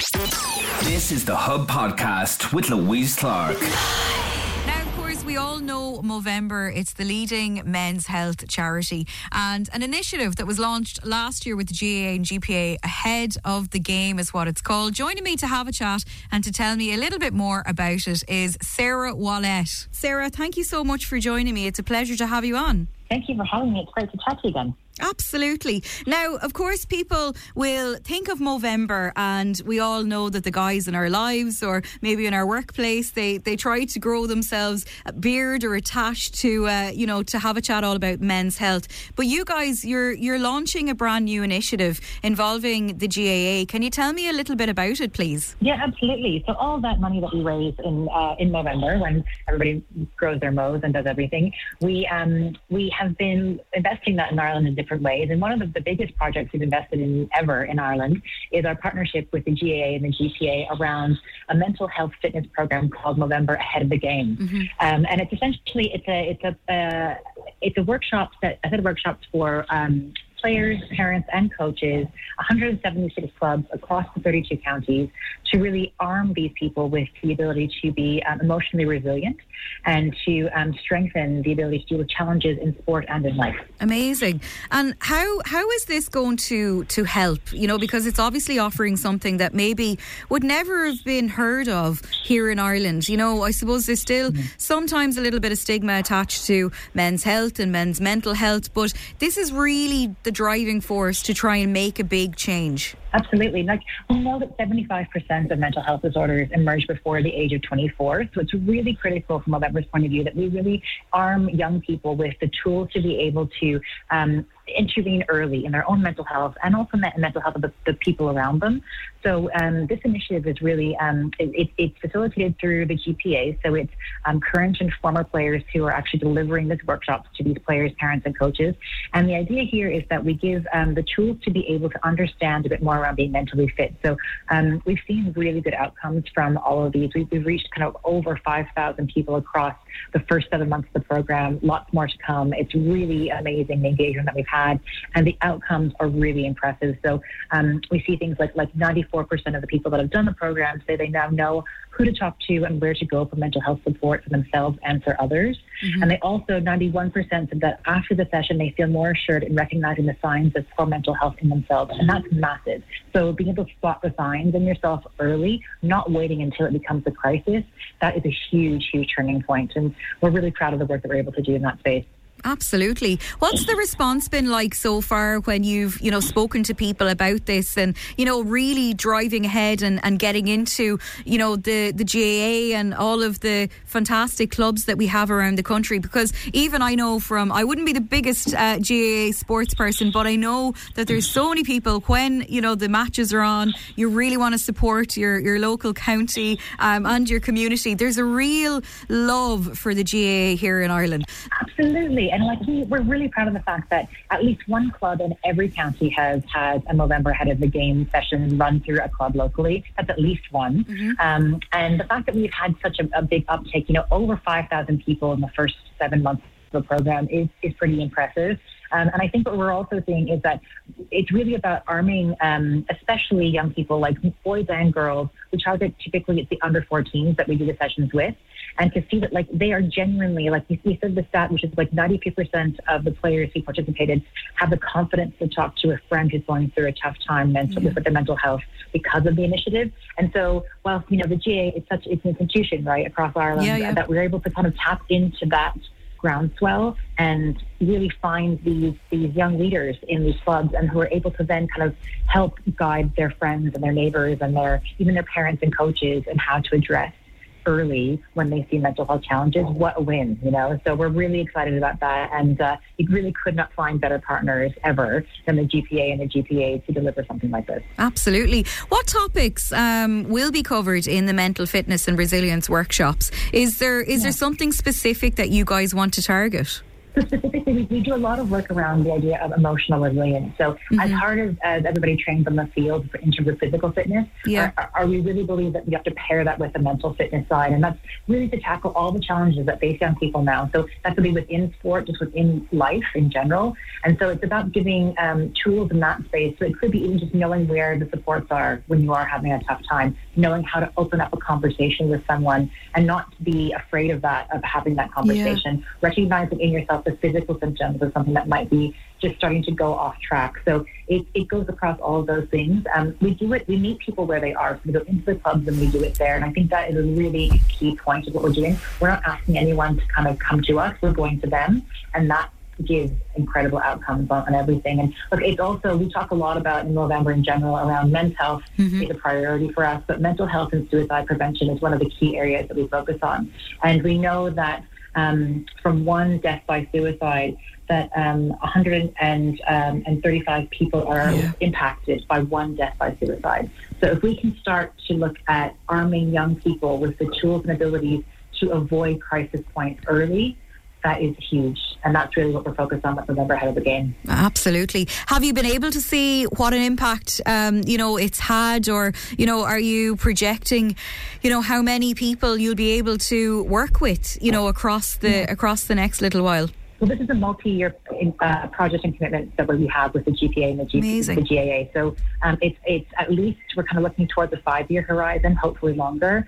This is the Hub Podcast with Louise Clark. Now, of course, we all know Movember. It's the leading men's health charity and an initiative that was launched last year with the GAA and GPA ahead of the game is what it's called. Joining me to have a chat and to tell me a little bit more about it is Sarah Wallette. Sarah, thank you so much for joining me. It's a pleasure to have you on. Thank you for having me. It's great to chat to you again. Absolutely. Now, of course, people will think of Movember and we all know that the guys in our lives or maybe in our workplace, they try to grow themselves a beard or a tash to, to have a chat all about men's health. But you guys, you're launching a brand new initiative involving the GAA. Can you tell me a little bit about it, please? Yeah, absolutely. So all that money that we raise in November, when everybody grows their mows and does everything, we have been investing that in Ireland in different ways. And one of the biggest projects we've invested in ever in Ireland is our partnership with the GAA and the GPA around a mental health fitness program called Movember Ahead of the Game. Mm-hmm. And it's essentially it's a workshop a set of workshops for players, parents and coaches, 176 clubs across the 32 counties to really arm these people with the ability to be emotionally resilient and to strengthen the ability to deal with challenges in sport and in life. Amazing. And how is this going to help? You know, because it's obviously offering something that maybe would never have been heard of here in Ireland. You know, I suppose there's still sometimes a little bit of stigma attached to men's health and men's mental health, but this is really the driving force to try and make a big change. Absolutely. Like, we know that 75% of mental health disorders emerge before the age of 24. So it's really critical from Movember's point of view that we really arm young people with the tools to be able to intervene early in their own mental health and also mental health of the people around them. So this initiative is really, it's facilitated through the GPA. So it's current and former players who are actually delivering these workshops to these players, parents and coaches. And the idea here is that we give the tools to be able to understand a bit more around being mentally fit. So we've seen really good outcomes from all of these. We've reached kind of over 5,000 people across the first 7 months of the program, lots more to come. It's really amazing the engagement that we've had, and the outcomes are really impressive. So we see things like 94% of the people that have done the program say they now know who to talk to and where to go for mental health support for themselves and for others. Mm-hmm. And they also, 91% said that after the session, they feel more assured in recognizing the signs of poor mental health in themselves. And that's massive. So being able to spot the signs in yourself early, not waiting until it becomes a crisis, that is a huge, huge turning point. And we're really proud of the work that we're able to do in that space. Absolutely. What's the response been like so far when you've, spoken to people about this and, really driving ahead and getting into, the GAA and all of the fantastic clubs that we have around the country? Because even I know I wouldn't be the biggest GAA sports person, but I know that there's so many people when, the matches are on, you really want to support your local county and your community. There's a real love for the GAA here in Ireland. Absolutely. And we're really proud of the fact that at least one club in every county has had a Movember Ahead of the Game session run through a club locally. That's at least one. Mm-hmm. And the fact that we've had such a big uptake, over 5,000 people in the first 7 months of the program is pretty impressive. And I think what we're also seeing is that it's really about arming, especially young people, like boys and girls, we target typically it's the under 14s that we do the sessions with. And to see that they are genuinely, you said the stat, which is 92% of the players who participated have the confidence to talk to a friend who's going through a tough time with their mental health because of the initiative. And so, whilst, the GAA it's an institution, right, across Ireland, that we're able to kind of tap into that groundswell and really find these young leaders in these clubs and who are able to then kind of help guide their friends and their neighbours and even their parents and coaches and how to address early when they see mental health challenges. What a win, So we're really excited about that, and you really could not find better partners ever than the GPA and the GPA to deliver something like this. Absolutely. What topics will be covered in the mental fitness and resilience workshops? Is there something specific that you guys want to target? So specifically, we do a lot of work around the idea of emotional resilience. So as hard as everybody trains on the field in terms of physical fitness, we really believe that we have to pair that with the mental fitness side. And that's really to tackle all the challenges that face young people now. So that could be within sport, just within life in general. And so it's about giving tools in that space. So it could be even just knowing where the supports are when you are having a tough time, knowing how to open up a conversation with someone and not be afraid of having that conversation, recognizing in yourself the physical symptoms of something that might be just starting to go off track. So it goes across all of those things. We meet people where they are. So we go into the clubs and we do it there. And I think that is a really key point of what we're doing. We're not asking anyone to kind of come to us. We're going to them. And that gives incredible outcomes on everything. And look, it's also, we talk a lot about in November in general around men's health is a priority for us, but mental health and suicide prevention is one of the key areas that we focus on. And we know that from one death by suicide, that 135 people are impacted by one death by suicide. So if we can start to look at arming young people with the tools and abilities to avoid crisis points early, that is huge. And that's really what we're focused on with November ahead of the game. Absolutely. Have you been able to see what an impact, it's had, or, are you projecting, how many people you'll be able to work with, across the next little while? Well, this is a multi-year project and commitment that we have with the GPA and the GAA. So it's at least, we're kind of looking towards a 5-year horizon, hopefully longer.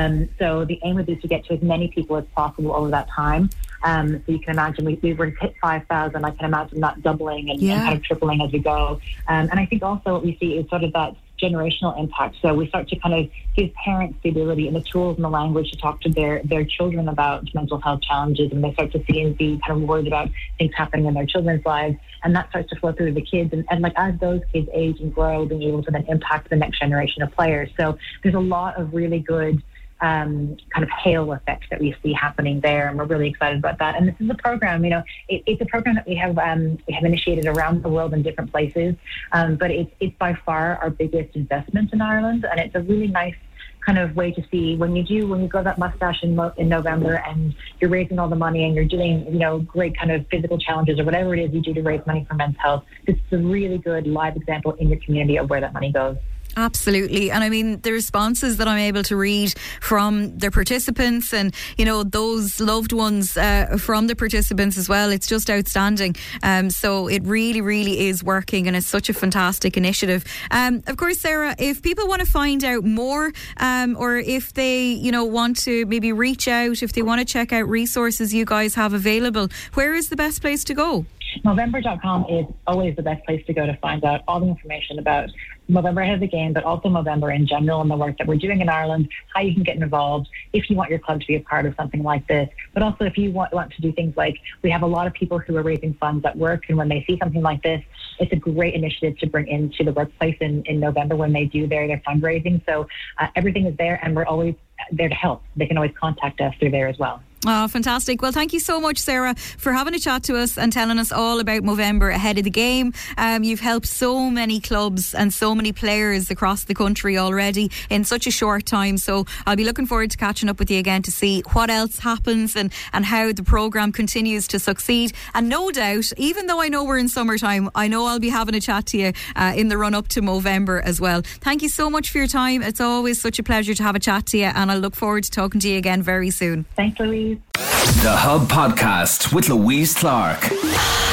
So the aim would be to get to as many people as possible over that time. So you can imagine we were to hit 5,000. I can imagine that doubling and kind of tripling as we go. And I think also what we see is sort of that generational impact. So we start to kind of give parents the ability and the tools and the language to talk to their children about mental health challenges, and they start to see and be kind of worried about things happening in their children's lives, and that starts to flow through the kids. And like as those kids age and grow, being able to then impact the next generation of players. So there's a lot of really good kind of halo effect that we see happening there, and we're really excited about that. And this is a program, it's a program that we have initiated around the world in different places, but it's by far our biggest investment in Ireland, and it's a really nice kind of way to see when you grow that mustache in November and you're raising all the money and you're doing great kind of physical challenges or whatever it is you do to raise money for men's health. This is a really good live example in your community of where that money goes. Absolutely. And I mean, the responses that I'm able to read from the participants and, those loved ones from the participants as well, it's just outstanding. So it really, really is working, and it's such a fantastic initiative. Of course, Sarah, if people want to find out more or if they, want to maybe reach out, if they want to check out resources you guys have available, where is the best place to go? Movember.com is always the best place to go to find out all the information about Movember ahead of the game, but also Movember in general and the work that we're doing in Ireland, how you can get involved if you want your club to be a part of something like this. But also if you want to do things like, we have a lot of people who are raising funds at work, and when they see something like this, it's a great initiative to bring into the workplace in November when they do their fundraising. So everything is there, and we're always there to help. They can always contact us through there as well. Oh, fantastic. Well, thank you so much, Sarah, for having a chat to us and telling us all about Movember ahead of the game. You've helped so many clubs and so many players across the country already in such a short time. So I'll be looking forward to catching up with you again to see what else happens and how the programme continues to succeed. And no doubt, even though I know we're in summertime, I know I'll be having a chat to you in the run-up to Movember as well. Thank you so much for your time. It's always such a pleasure to have a chat to you, and I look forward to talking to you again very soon. Thanks, Louise. The Hub Podcast with Louise Clark.